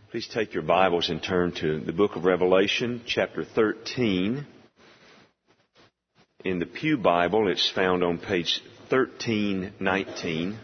Please take your Bibles and turn to the book of Revelation, chapter 13. In the Pew Bible, it's found on page 1319.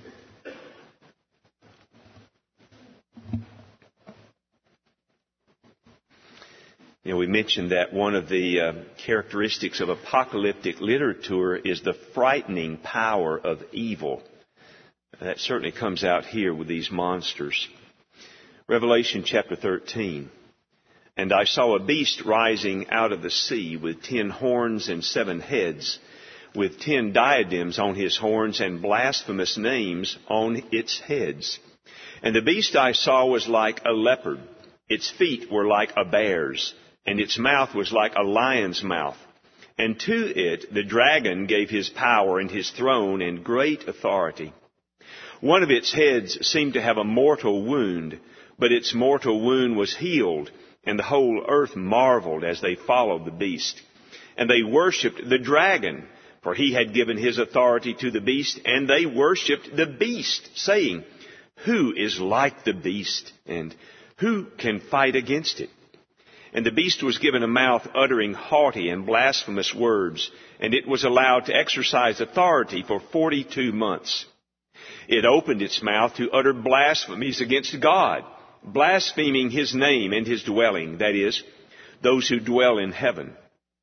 We mentioned that one of the characteristics of apocalyptic literature is the frightening power of evil. That certainly comes out here with these monsters. Revelation chapter 13. And I saw a beast rising out of the sea with 10 horns and 7 heads, with 10 diadems on his horns and blasphemous names on its heads. And the beast I saw was like a leopard. Its feet were like a bear's, and its mouth was like a lion's mouth. And to it the dragon gave his power and his throne and great authority. One of its heads seemed to have a mortal wound, but its mortal wound was healed, and the whole earth marveled as they followed the beast. And they worshipped the dragon, for he had given his authority to the beast, and they worshipped the beast, saying, Who is like the beast, and who can fight against it? And the beast was given a mouth uttering haughty and blasphemous words, and it was allowed to exercise authority for 42 months. It opened its mouth to utter blasphemies against God, blaspheming his name and his dwelling, that is, those who dwell in heaven.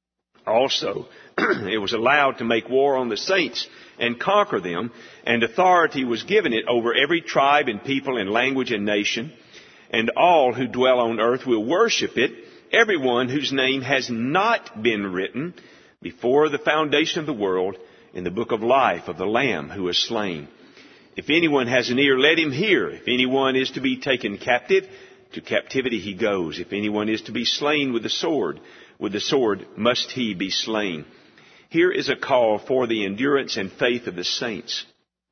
Also, it was allowed to make war on the saints and conquer them, and authority was given it over every tribe and people and language and nation, and all who dwell on earth will worship it, everyone whose name has not been written before the foundation of the world in the book of life of the Lamb who was slain. If anyone has an ear, let him hear. If anyone is to be taken captive, to captivity he goes. If anyone is to be slain with the sword must he be slain. Here is a call for the endurance and faith of the saints.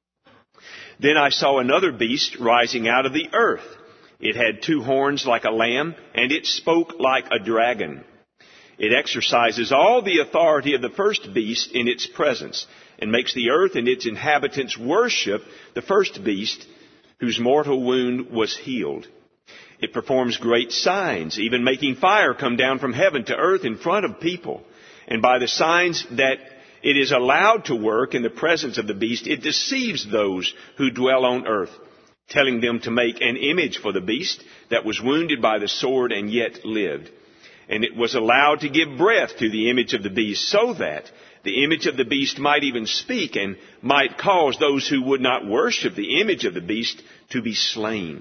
Then I saw another beast rising out of the earth. It had 2 horns like a lamb, and it spoke like a dragon. It exercises all the authority of the first beast in its presence, and makes the earth and its inhabitants worship the first beast, whose mortal wound was healed. It performs great signs, even making fire come down from heaven to earth in front of people. And by the signs that it is allowed to work in the presence of the beast, it deceives those who dwell on earth, telling them to make an image for the beast that was wounded by the sword and yet lived. And it was allowed to give breath to the image of the beast, so that the image of the beast might even speak and might cause those who would not worship the image of the beast to be slain.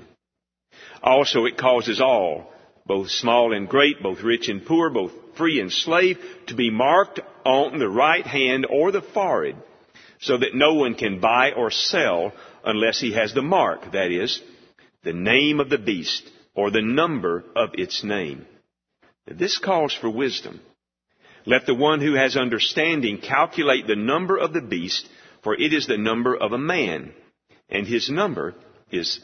Also it causes all, both small and great, both rich and poor, both free and slave, to be marked on the right hand or the forehead, so that no one can buy or sell unless he has the mark, that is, the name of the beast or the number of its name. This calls for wisdom. Let the one who has understanding calculate the number of the beast, for it is the number of a man, and his number is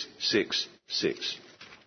666.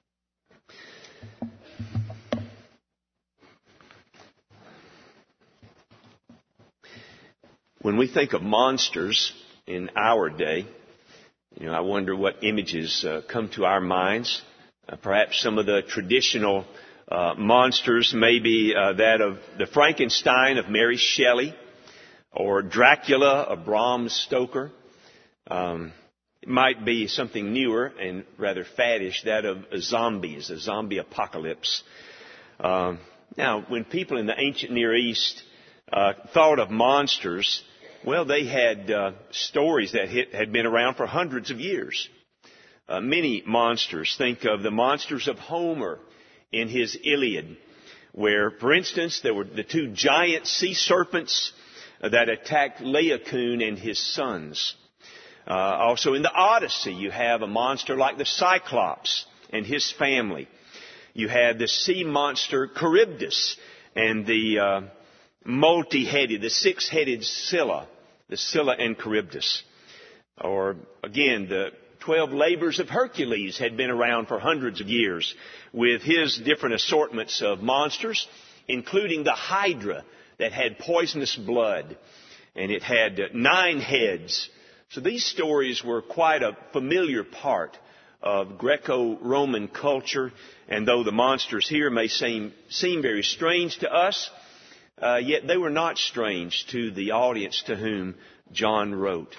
When we think of monsters in our day, I wonder what images come to our minds. Perhaps some of the traditional monsters may be that of the Frankenstein of Mary Shelley, or Dracula of Bram Stoker. It might be something newer and rather faddish, that of zombies, a zombie apocalypse. Now, when people in the ancient Near East thought of monsters, well, they had stories that had been around for hundreds of years. Many monsters. Think of the monsters of Homer in his Iliad, where, for instance, there were the 2 giant sea serpents that attacked Laocoon and his sons. Also in the Odyssey, you have a monster like the Cyclops and his family. You had the sea monster Charybdis and the multi-headed, the 6-headed Scylla, the Scylla and Charybdis. Or again, the 12 labors of Hercules had been around for hundreds of years with his different assortments of monsters, including the Hydra that had poisonous blood, and it had 9 heads. So these stories were quite a familiar part of Greco-Roman culture. And though the monsters here may seem very strange to us, yet they were not strange to the audience to whom John wrote.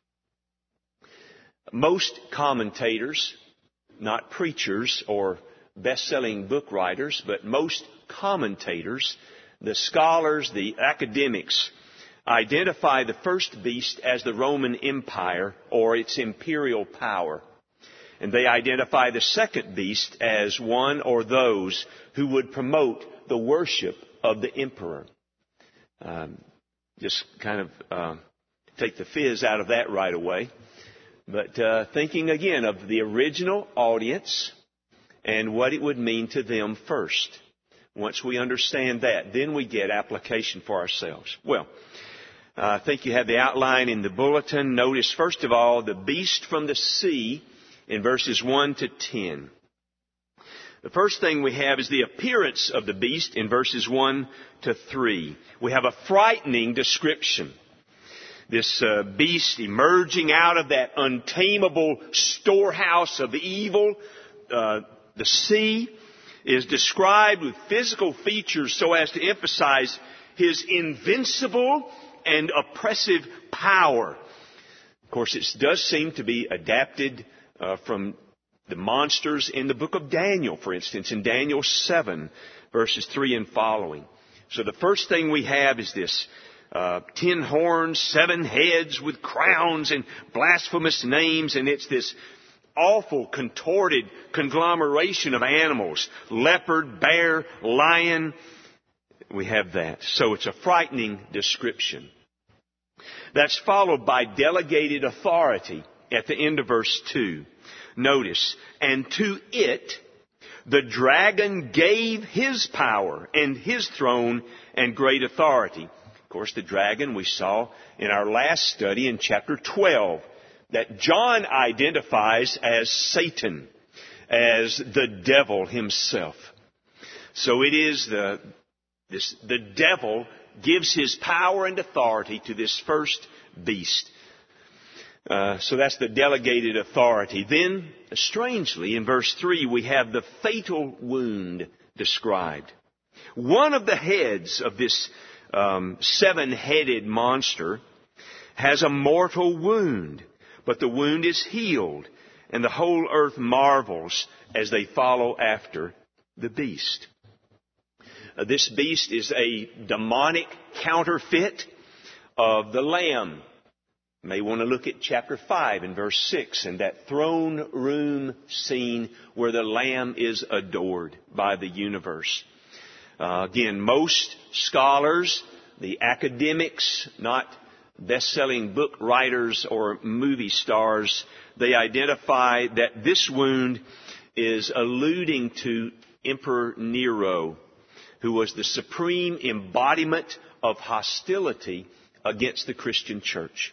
Most commentators, not preachers or best-selling book writers, but most commentators, the scholars, the academics, identify the first beast as the Roman Empire or its imperial power. And they identify the second beast as one or those who would promote the worship of the emperor. Just kind of take the fizz out of that right away. But thinking again of the original audience and what it would mean to them first. Once we understand that, then we get application for ourselves. Well, I think you have the outline in the bulletin. Notice, first of all, the beast from the sea in verses 1 to 10. The first thing we have is the appearance of the beast in verses 1 to 3. We have a frightening description. This beast emerging out of that untamable storehouse of evil, the sea, is described with physical features so as to emphasize his invincible and oppressive power. Of course, it does seem to be adapted from the monsters in the book of Daniel, for instance, in Daniel 7, verses 3 and following. So the first thing we have is this 10 horns, 7 heads with crowns and blasphemous names, and it's this awful, contorted conglomeration of animals. Leopard, bear, lion. We have that. So it's a frightening description. That's followed by delegated authority at the end of verse 2. Notice, and to it the dragon gave his power and his throne and great authority. Of course, the dragon we saw in our last study in chapter 12. That John identifies as Satan, as the devil himself. So it is the devil gives his power and authority to this first beast. So that's the delegated authority. Then, strangely, in verse 3, we have the fatal wound described. One of the heads of this 7-headed monster has a mortal wound. But the wound is healed, and the whole earth marvels as they follow after the beast. This beast is a demonic counterfeit of the Lamb. You may want to look at chapter 5 and verse 6 and that throne room scene where the Lamb is adored by the universe. Again, most scholars, the academics, not best-selling book writers or movie stars, they identify that this wound is alluding to Emperor Nero, who was the supreme embodiment of hostility against the Christian church.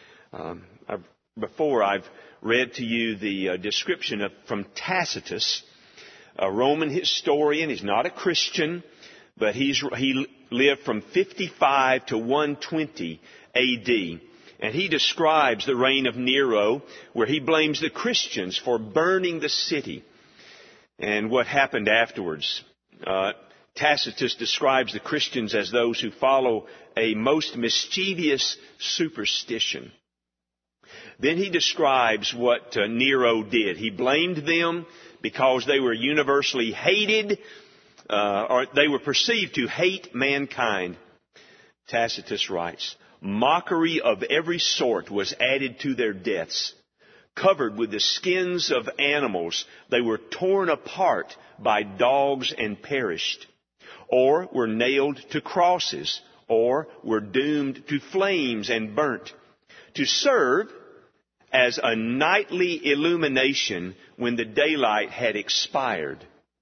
Before I've read to you the description from Tacitus, a Roman historian. He's not a Christian, but he lived from 55 to 120 A.D., and he describes the reign of Nero, where he blames the Christians for burning the city and what happened afterwards. Tacitus describes the Christians as those who follow a most mischievous superstition. Then he describes what Nero did. He blamed them because they were universally hated, or they were perceived to hate mankind. Tacitus writes, mockery of every sort was added to their deaths. Covered with the skins of animals, they were torn apart by dogs and perished, or were nailed to crosses, or were doomed to flames and burnt, to serve as a nightly illumination when the daylight had expired.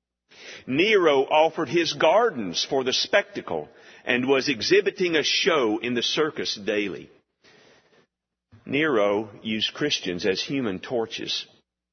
Nero offered his gardens for the spectacle and was exhibiting a show in the circus daily. Nero used Christians as human torches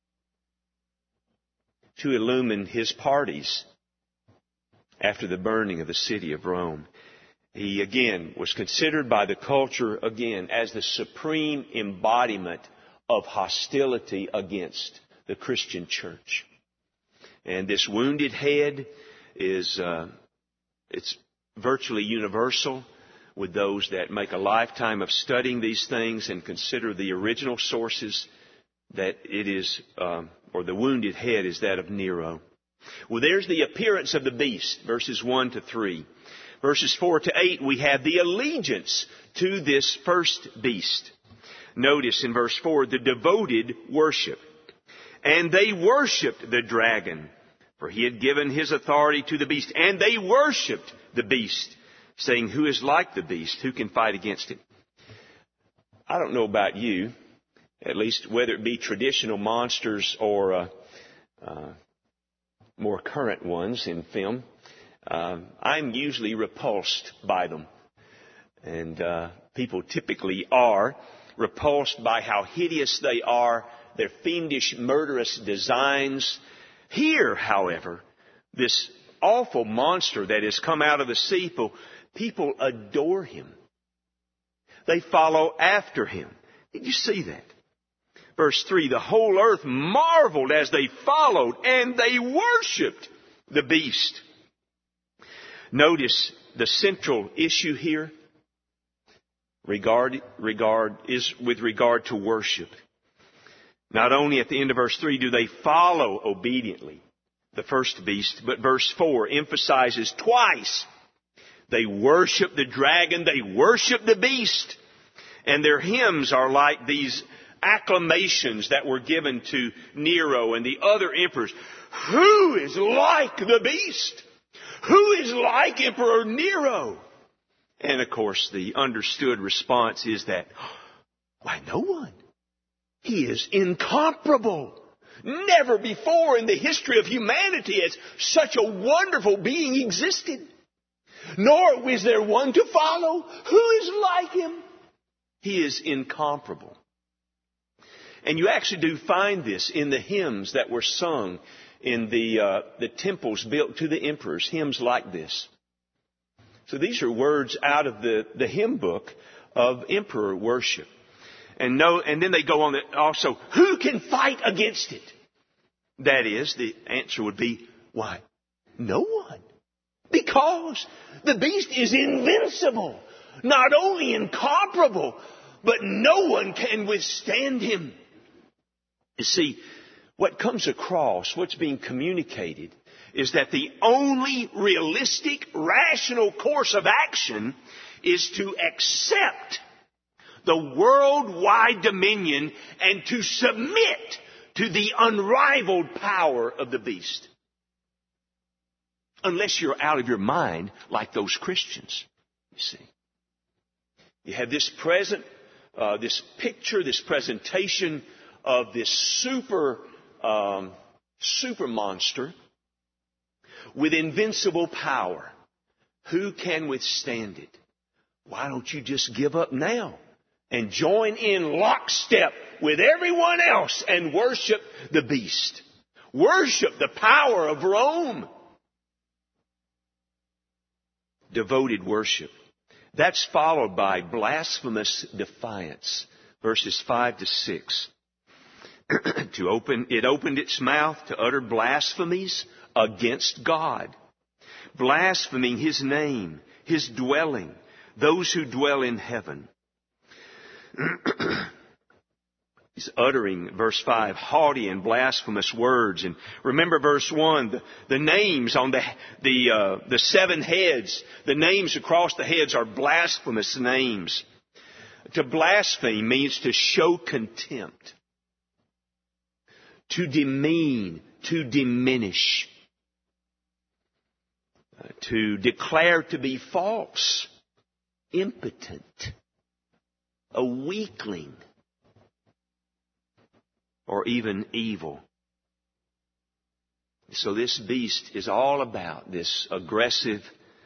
to illumine his parties after the burning of the city of Rome. He, again, was considered by the culture, again, as the supreme embodiment of hostility against the Christian church. And this wounded head is, it's virtually universal with those that make a lifetime of studying these things and consider the original sources, that it is, or the wounded head is that of Nero. Well, there's the appearance of the beast, verses 1 to 3. Verses 4 to 8, we have the allegiance to this first beast. Notice in verse 4, the devoted worship. And they worshipped the dragon, for he had given his authority to the beast. And they worshipped the beast, saying, who is like the beast? Who can fight against it? I don't know about you, at least whether it be traditional monsters or more current ones in film. I'm usually repulsed by them. And people typically are repulsed by how hideous they are, their fiendish, murderous designs. Here, however, this awful monster that has come out of the sea, people adore him. They follow after him. Did you see that? Verse 3, the whole earth marveled as they followed, and they worshipped the beast. Notice the central issue here is with regard to worship. Not only at the end of verse 3 do they follow obediently the first beast, but verse 4 emphasizes twice they worship the dragon, they worship the beast. And their hymns are like these acclamations that were given to Nero and the other emperors. Who is like the beast? Who is like Emperor Nero? And of course, the understood response is that, why, no one. He is incomparable. Never before in the history of humanity has such a wonderful being existed. Nor was there one to follow. Who is like him? He is incomparable. And you actually do find this in the hymns that were sung in the temples built to the emperors, hymns like this. So these are words out of the hymn book of emperor worship. And then they go on also, who can fight against it? That is, the answer would be, why? No one. Because the beast is invincible. Not only incomparable, but no one can withstand him. You see, what comes across, what's being communicated, is that the only realistic, rational course of action is to accept the worldwide dominion and to submit to the unrivaled power of the beast. Unless you're out of your mind like those Christians, you see. You have this picture, this presentation of this super monster with invincible power. Who can withstand it? Why don't you just give up now and join in lockstep with everyone else and worship the beast? Worship the power of Rome. Devoted worship. That's followed by blasphemous defiance. Verses 5 to 6. It opened its mouth to utter blasphemies against God, blaspheming His name, His dwelling, those who dwell in heaven. He's uttering, verse 5, haughty and blasphemous words. And remember verse 1, the names on the 7 heads, the names across the heads are blasphemous names. To blaspheme means to show contempt, to demean, to diminish, to declare to be false, impotent, a weakling, or even evil. So this beast is all about this aggressive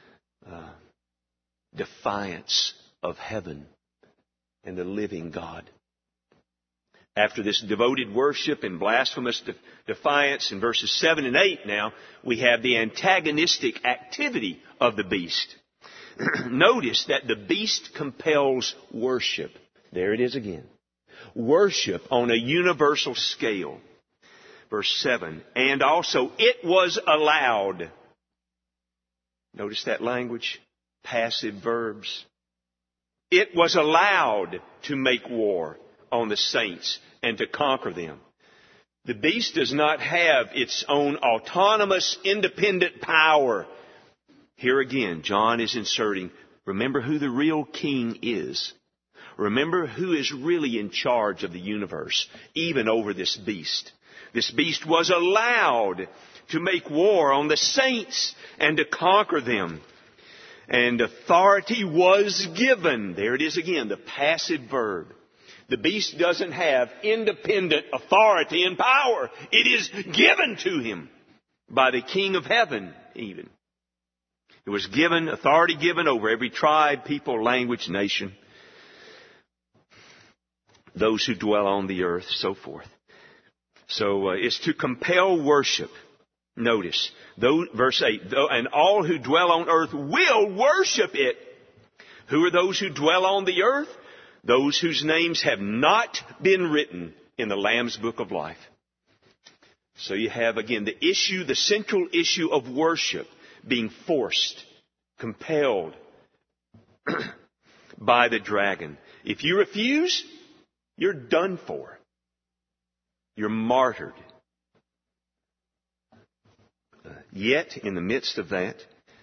defiance of heaven and the living God. After this devoted worship and blasphemous defiance in verses 7 and 8 now, we have the antagonistic activity of the beast. Notice that the beast compels worship. There it is again. Worship on a universal scale. Verse 7, and also it was allowed. Notice that language? Passive verbs. It was allowed to make war on the saints and to conquer them. The beast does not have its own autonomous, independent power. Here again, John is inserting, remember who the real king is. Remember who is really in charge of the universe, even over this beast. This beast was allowed to make war on the saints and to conquer them. And authority was given. There it is again, the passive verb. The beast doesn't have independent authority and power. It is given to him by the King of Heaven even. It was given, authority given over every tribe, people, language, nation, those who dwell on the earth, so forth. So it's to compel worship. Notice, verse 8, and all who dwell on earth will worship it. Who are those who dwell on the earth? Those whose names have not been written in the Lamb's Book of Life. So you have again the issue, the central issue of worship being forced, compelled by the dragon. If you refuse, you're done for. You're martyred. Yet, in the midst of that,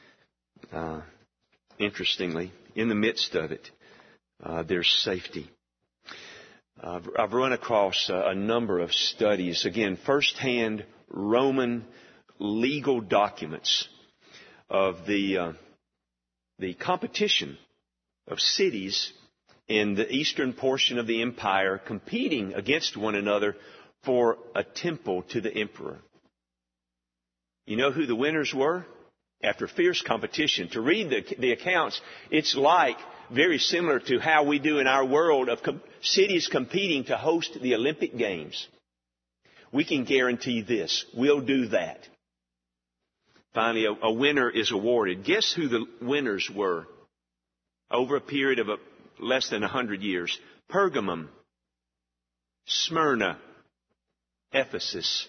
interestingly, in the midst of it, there's safety. I've run across a number of studies, again, first-hand Roman legal documents of the competition of cities in the eastern portion of the empire competing against one another for a temple to the emperor. You know who the winners were? After fierce competition. To read the accounts, it's like very similar to how we do in our world of cities competing to host the Olympic Games. We can guarantee this. We'll do that. Finally, a winner is awarded. Guess who the winners were over a period of less than 100 years? Pergamum, Smyrna, Ephesus.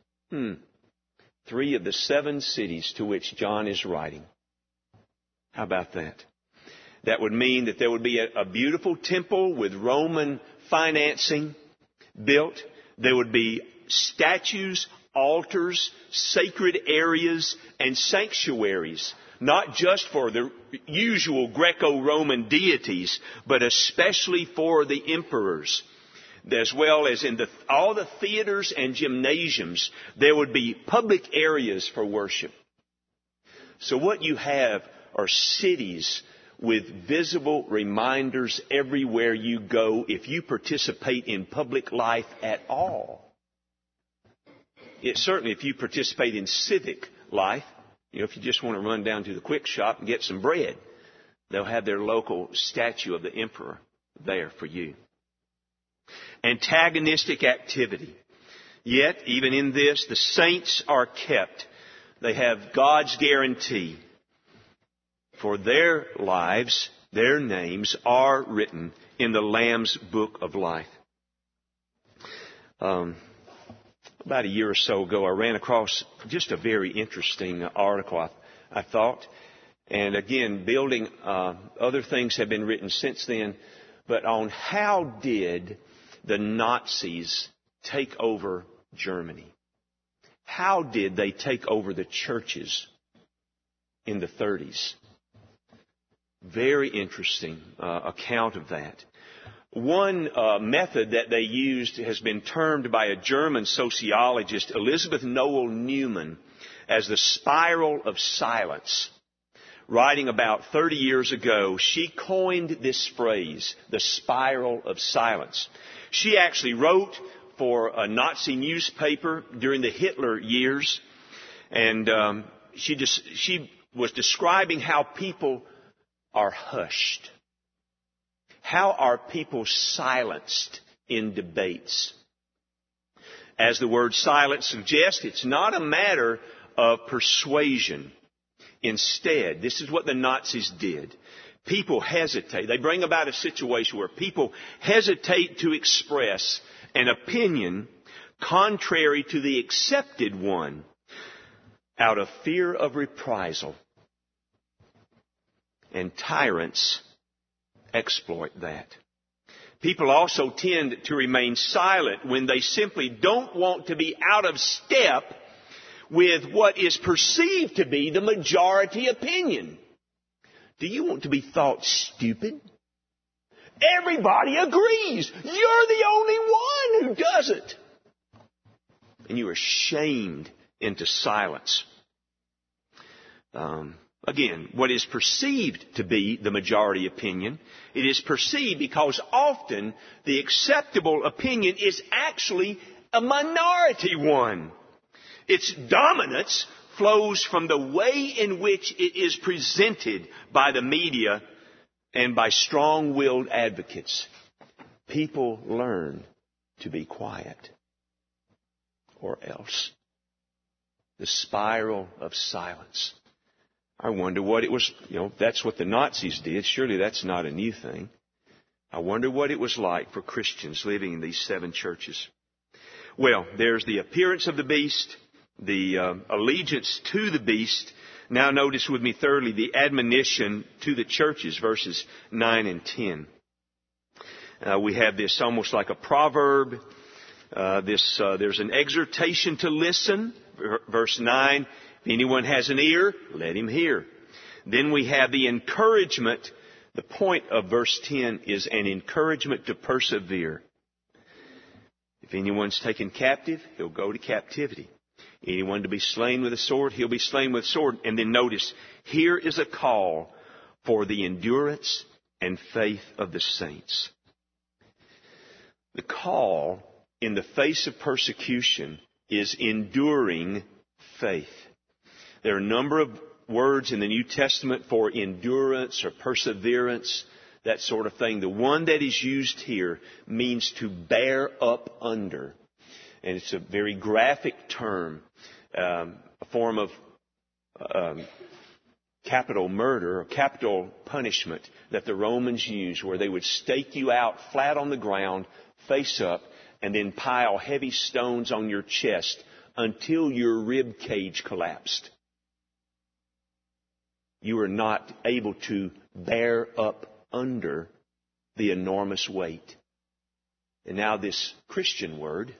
3 of the 7 cities to which John is writing. How about that? That would mean that there would be a beautiful temple with Roman financing built. There would be statues, altars, sacred areas, and sanctuaries, not just for the usual Greco-Roman deities, but especially for the emperors. As well as in all the theaters and gymnasiums, there would be public areas for worship. So what you have are cities with visible reminders everywhere you go if you participate in public life at all. Certainly if you participate in civic life, if you just want to run down to the quick shop and get some bread, they'll have their local statue of the emperor there for you. Antagonistic activity. Yet, even in this, the saints are kept. They have God's guarantee. For their lives, their names are written in the Lamb's Book of Life. About a year or so ago, I ran across just a very interesting article, I thought. And again, building, other things have been written since then, but on how did the Nazis take over Germany? How did they take over the churches in the 30s? Very interesting account of that. One method that they used has been termed by a German sociologist, Elizabeth Noel Newman, as the spiral of silence. Writing about 30 years ago, she coined this phrase, the spiral of silence. She actually wrote for a Nazi newspaper during the Hitler years, and she was describing how people are hushed. How are people silenced in debates? As the word silence suggests, it's not a matter of persuasion. Instead, this is what the Nazis did. People hesitate. They bring about a situation where people hesitate to express an opinion contrary to the accepted one, out of fear of reprisal. And tyrants exploit that. People also tend to remain silent when they simply don't want to be out of step with what is perceived to be the majority opinion. Do you want to be thought stupid? Everybody agrees. You're the only one who doesn't. And you are shamed into silence. Again, what is perceived to be the majority opinion, it is perceived because often the acceptable opinion is actually a minority one. Its dominance flows from the way in which it is presented by the media and by strong-willed advocates. People learn to be quiet, or else. The spiral of silence. I wonder what it was, that's what the Nazis did. Surely that's not a new thing. I wonder what it was like for Christians living in these 7 churches. Well, there's the appearance of the beast, the allegiance to the beast. Now notice with me thirdly the admonition to the churches, verses 9 and 10. We have this almost like a proverb. There's an exhortation to listen, verse 9. If anyone has an ear, let him hear. Then we have the encouragement. The point of verse 10 is an encouragement to persevere. If anyone's taken captive, he'll go to captivity. Anyone to be slain with a sword, he'll be slain with a sword. And then notice, here is a call for the endurance and faith of the saints. The call in the face of persecution is enduring faith. There are a number of words in the New Testament for endurance or perseverance, that sort of thing. The one that is used here means to bear up under. And it's a very graphic term, a form of capital murder or capital punishment that the Romans used, where they would stake you out flat on the ground, face up, and then pile heavy stones on your chest until your rib cage collapsed. You are not able to bear up under the enormous weight. And now this Christian word,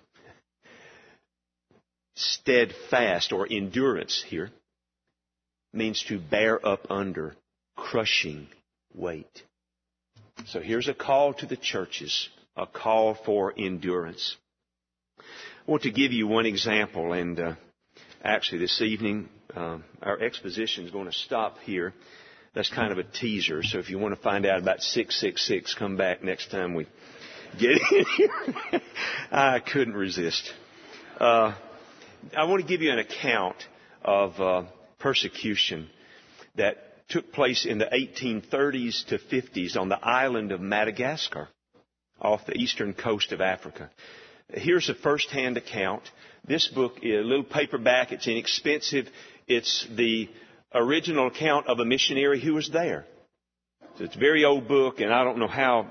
steadfast or endurance here, means to bear up under crushing weight. So here's a call to the churches, a call for endurance. I want to give you one example, and actually this evening our exposition is going to stop here. That's kind of a teaser, so if you want to find out about 666, come back next time we get in here. I couldn't resist. I want to give you an account of persecution that took place in the 1830s to 50s on the island of Madagascar, off the eastern coast of Africa. Here's a first-hand account. This book is a little paperback. It's inexpensive. It's the original account of a missionary who was there. So it's a very old book, and I don't know how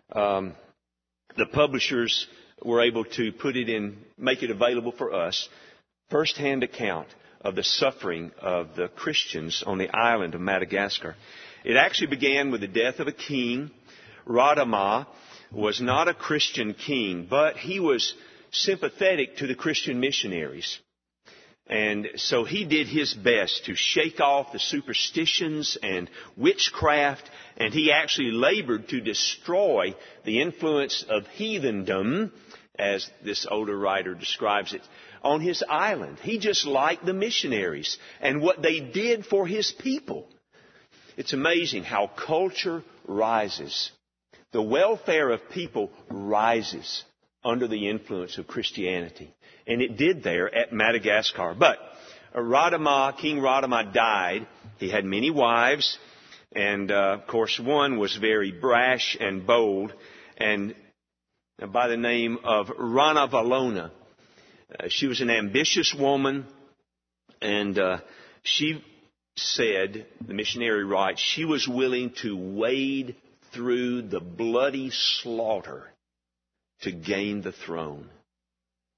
the publishers were able to put it in, make it available for us. First-hand account of the suffering of the Christians on the island of Madagascar. It actually began with the death of a king. Radama was not a Christian king, but he was sympathetic to the Christian missionaries. And so he did his best to shake off the superstitions and witchcraft, and he actually labored to destroy the influence of heathendom, as this older writer describes it, on his island. He just liked the missionaries and what they did for his people. It's amazing how culture rises. The welfare of people rises under the influence of Christianity. And it did there at Madagascar. But King Radama died. He had many wives. And, of course, one was very brash and bold. And by the name of Ranavalona. She was an ambitious woman. And she said, the missionary writes, she was willing to wade through the bloody slaughter to gain the throne.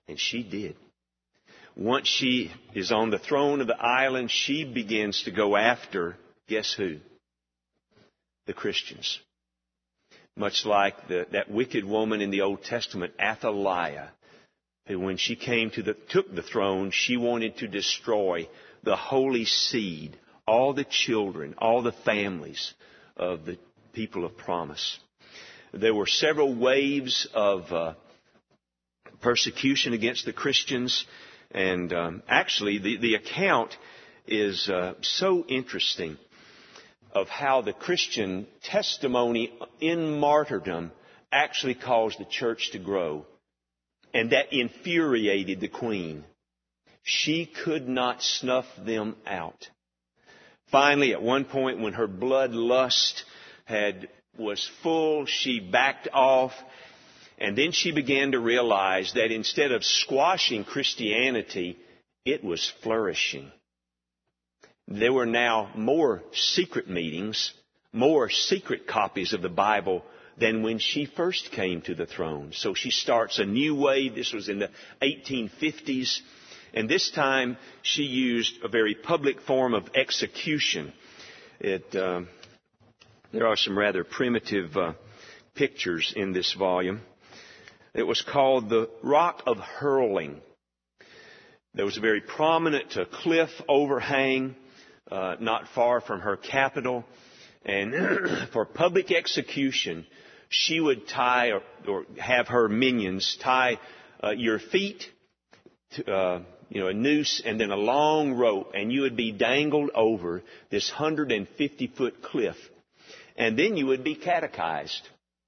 And she did. Once she is on the throne of the island, she begins to go after, guess who? The Christians. Much like that wicked woman in the Old Testament, Athaliah, who when she took the throne, she wanted to destroy the holy seed, all the children, all the families of the people of promise. There were several waves of persecution against the Christians. And actually, the account is so interesting of how the Christian testimony in martyrdom actually caused the church to grow. And that infuriated the queen. She could not snuff them out. Finally, at one point when her bloodlust was full, she backed off. And then she began to realize that instead of squashing Christianity, it was flourishing. There were now more secret meetings, more secret copies of the Bible than when she first came to the throne. So she starts a new wave. This was in the 1850s. And this time she used a very public form of execution. There are some rather primitive pictures in this volume. It was called the Rock of Hurling. There was a very prominent cliff overhang not far from her capital. And for public execution, she would tie or have her minions tie your feet to a noose and then a long rope, and you would be dangled over this 150-foot cliff. And then you would be catechized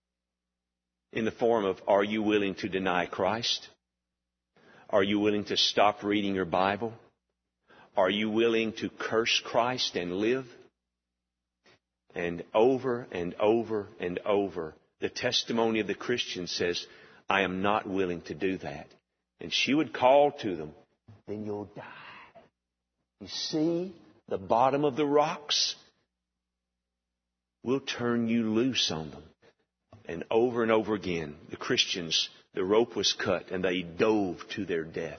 in the form of, are you willing to deny Christ? Are you willing to stop reading your Bible? Are you willing to curse Christ and live? And over and over and over, the testimony of the Christian says, I am not willing to do that. And she would call to them, then you'll die. You see the bottom of the rocks? We'll turn you loose on them. And over again, the Christians, the rope was cut and they dove to their death.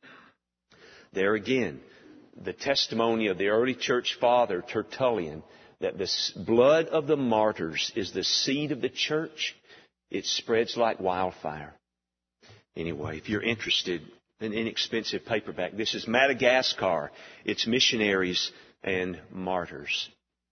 There again, the testimony of the early church father, Tertullian, that the blood of the martyrs is the seed of the church. It spreads like wildfire. Anyway, if you're interested, an inexpensive paperback. This is Madagascar, its missionaries and martyrs.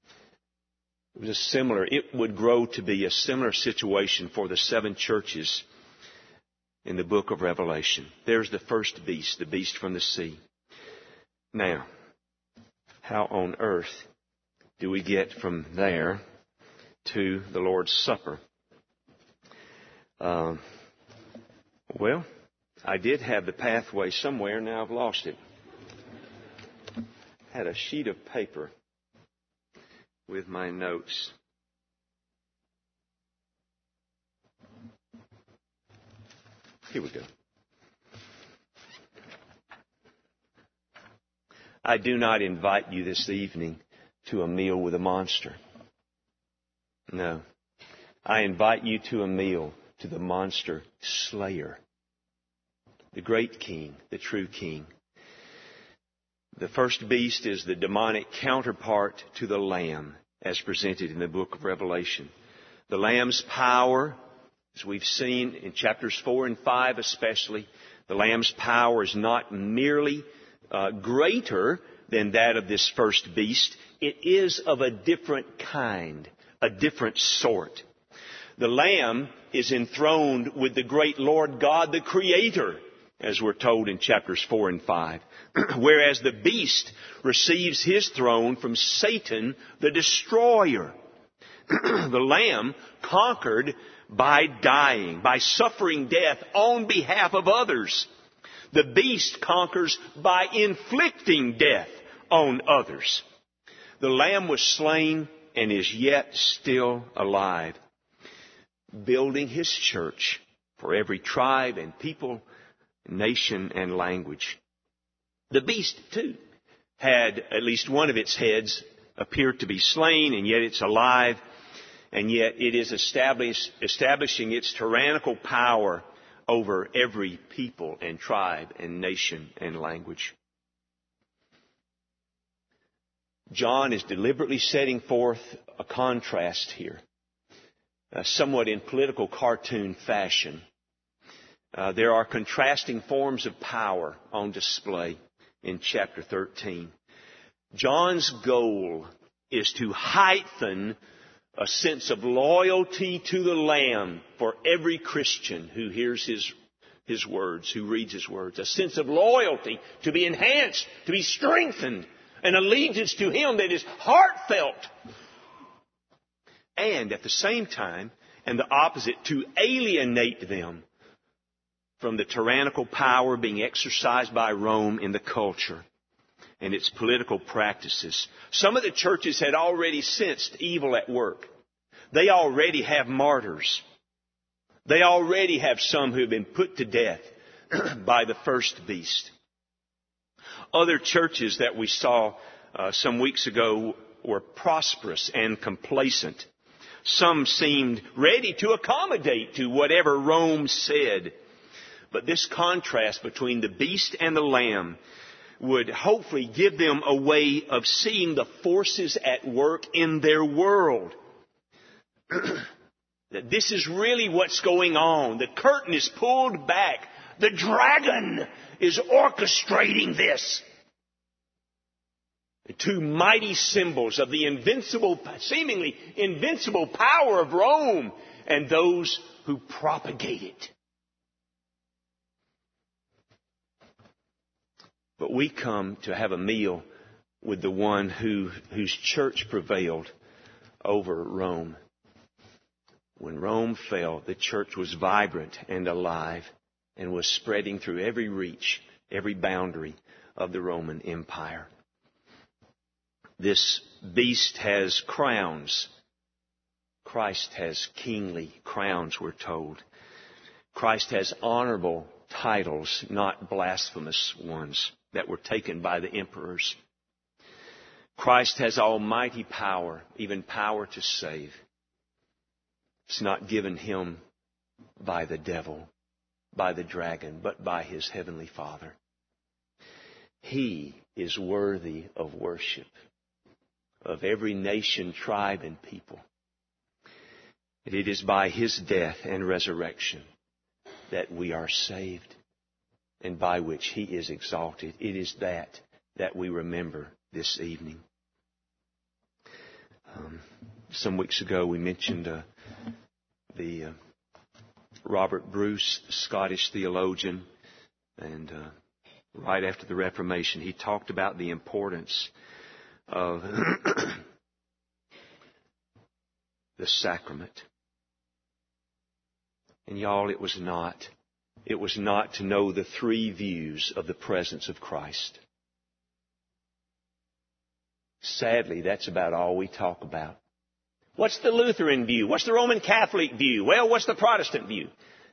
It would grow to be a similar situation for the 7 churches in the book of Revelation. There's the first beast, the beast from the sea. Now, how on earth do we get from there to the Lord's Supper? Well, I did have the pathway somewhere. Now I've lost it. Had a sheet of paper with my notes. Here we go. I do not invite you this evening to a meal with a monster. No. I invite you to a meal to the monster slayer, the great king, the true king. The first beast is the demonic counterpart to the Lamb, as presented in the book of Revelation. The Lamb's power, as we've seen in chapters 4 and 5 especially, the Lamb's power is not merely greater than that of this first beast. It is of a different kind, a different sort. The Lamb is enthroned with the great Lord God, the Creator, as we're told in chapters 4 and 5. Whereas the beast receives his throne from Satan, the destroyer. The Lamb conquered by dying, by suffering death on behalf of others. The beast conquers by inflicting death on others. The Lamb was slain and is yet still alive, building his church for every tribe and people, nation and language. The beast, too, had at least one of its heads appeared to be slain, and yet it's alive, and yet it is establishing its tyrannical power over every people and tribe and nation and language. John is deliberately setting forth a contrast here, somewhat in political cartoon fashion. There are contrasting forms of power on display in chapter 13. John's goal is to heighten a sense of loyalty to the Lamb for every Christian who hears his words, who reads his words. A sense of loyalty to be enhanced, to be strengthened, an allegiance to Him that is heartfelt. And at the same time, and the opposite, to alienate them from the tyrannical power being exercised by Rome in the culture and its political practices. Some of the churches had already sensed evil at work. They already have martyrs. They already have some who have been put to death by the first beast. Other churches that we saw some weeks ago were prosperous and complacent. Some seemed ready to accommodate to whatever Rome said. But this contrast between the beast and the lamb would hopefully give them a way of seeing the forces at work in their world. That this is really what's going on. The curtain is pulled back. The dragon is orchestrating this. The two mighty symbols of the invincible, seemingly invincible power of Rome and those who propagate it. But we come to have a meal with the one whose church prevailed over Rome. When Rome fell, the church was vibrant and alive and was spreading through every reach, every boundary of the Roman Empire. This beast has crowns. Christ has kingly crowns, we're told. Christ has honorable titles, not blasphemous ones that were taken by the emperors. Christ has almighty power, even power to save. It's not given Him by the devil, by the dragon, but by His heavenly Father. He is worthy of worship of every nation, tribe, and people. It is by His death and resurrection that we are saved, and by which He is exalted. It is that we remember this evening. Some weeks ago we mentioned the Robert Bruce, Scottish theologian, and right after the Reformation he talked about the importance of the sacrament. And y'all, it was not to know the three views of the presence of Christ. Sadly, that's about all we talk about. What's the Lutheran view? What's the Roman Catholic view? Well, what's the Protestant view?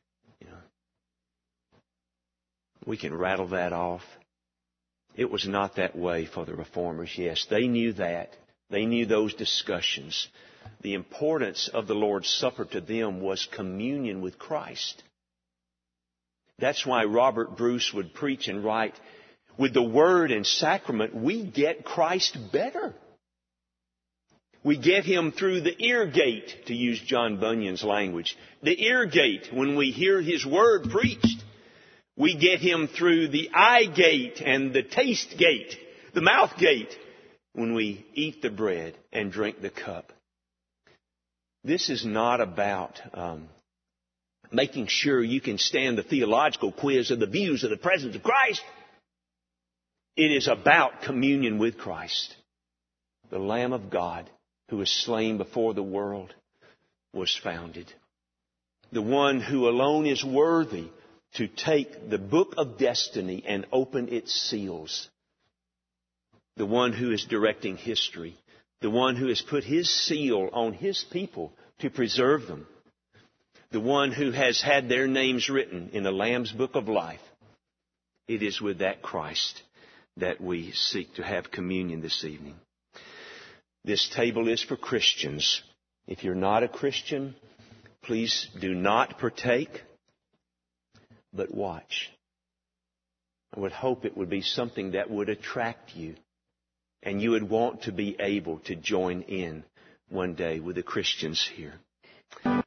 We can rattle that off. It was not that way for the Reformers. Yes, they knew that. They knew those discussions. The importance of the Lord's Supper to them was communion with Christ. That's why Robert Bruce would preach and write, with the Word and Sacrament, we get Christ better. We get Him through the ear gate, to use John Bunyan's language. The ear gate, when we hear His Word preached. We get Him through the eye gate and the taste gate, the mouth gate, when we eat the bread and drink the cup. This is not about making sure you can stand the theological quiz of the views of the presence of Christ. It is about communion with Christ. The Lamb of God who was slain before the world was founded. The one who alone is worthy to take the book of destiny and open its seals. The one who is directing history. The one who has put His seal on His people to preserve them. The one who has had their names written in the Lamb's book of life. It is with that Christ that we seek to have communion this evening. This table is for Christians. If you're not a Christian, please do not partake. but watch. I would hope it would be something that would attract you, and you would want to be able to join in one day with the Christians here.